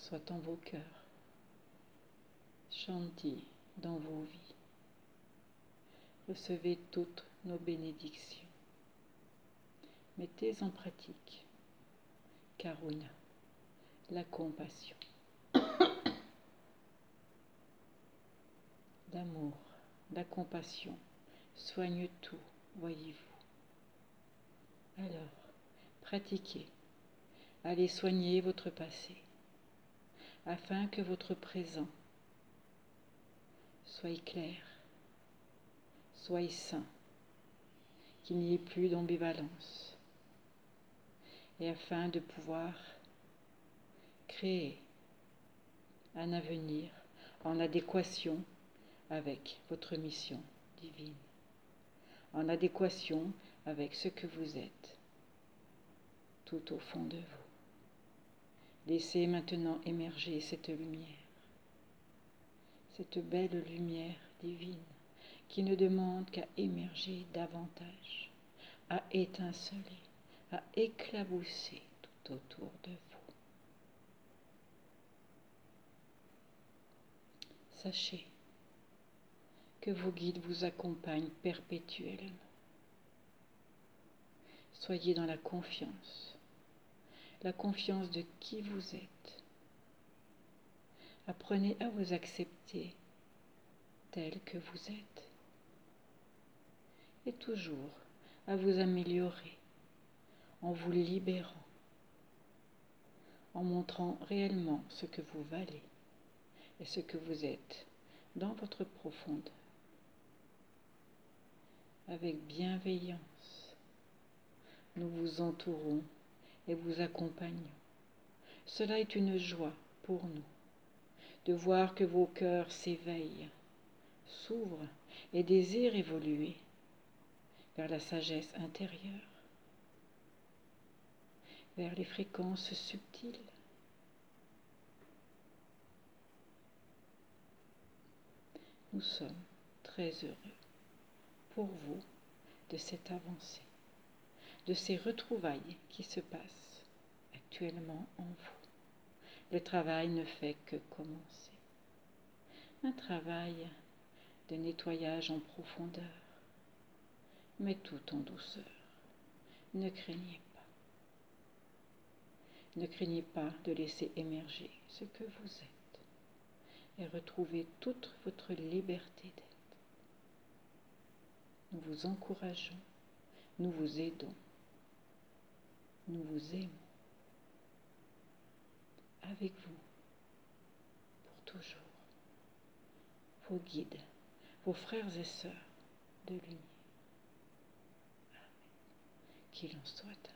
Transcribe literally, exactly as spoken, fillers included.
soit en vos cœurs. Shanti dans vos vies. Recevez toutes nos bénédictions. Mettez en pratique Karuna, la compassion, l'amour, la compassion soigne tout, voyez-vous. Alors, pratiquez, allez soigner votre passé, afin que votre présent soit clair, soit sain, qu'il n'y ait plus d'ambivalence, et afin de pouvoir créer un avenir en adéquation avec votre mission divine, en adéquation avec ce que vous êtes, tout au fond de vous. Laissez maintenant émerger cette lumière, cette belle lumière divine qui ne demande qu'à émerger davantage, à étinceler, à éclabousser tout autour de vous. Sachez que vos guides vous accompagnent perpétuellement. Soyez dans la confiance, la confiance de qui vous êtes. Apprenez à vous accepter tel que vous êtes et toujours à vous améliorer en vous libérant, en montrant réellement ce que vous valez et ce que vous êtes dans votre profondeur. Avec bienveillance, nous vous entourons et vous accompagnons. Cela est une joie pour nous de voir que vos cœurs s'éveillent, s'ouvrent et désirent évoluer vers la sagesse intérieure, vers les fréquences subtiles. Nous sommes très heureux pour vous de cette avancée, de ces retrouvailles qui se passent actuellement en vous. Le travail ne fait que commencer. Un travail de nettoyage en profondeur, mais tout en douceur. Ne craignez pas. Ne craignez pas de laisser émerger ce que vous êtes et retrouver toute votre liberté d'être. Nous vous encourageons, nous vous aidons, nous vous aimons. Avec vous, pour toujours, vos guides, vos frères et sœurs de l'unité. Qu'il en soit.